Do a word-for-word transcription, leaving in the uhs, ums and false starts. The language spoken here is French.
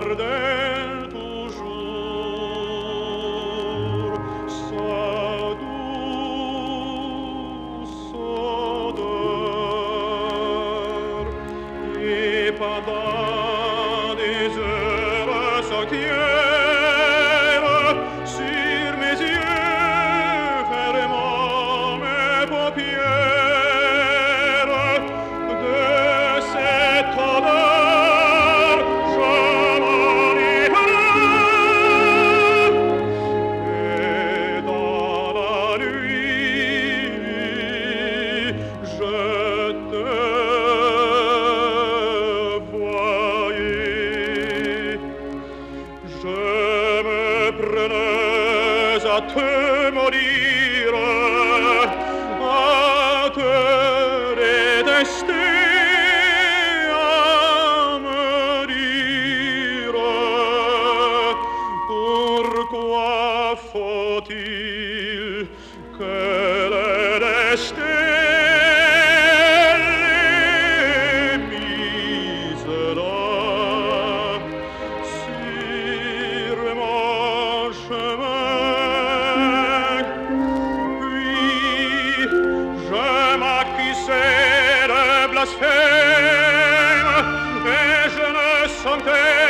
gardait toujours sa douce odeur. Et pendant des heures entières, sur mes yeux, fermant mes paupières, de cette odeur, je m'enivrais. Et dans la nuit, je te voyais. Je me prenais à te mourir, à te détester, à me dire pourquoi faut-il que le destin l'ait mise là sur mon chemin. Puis je m'accusais de blasphème et je ne sentais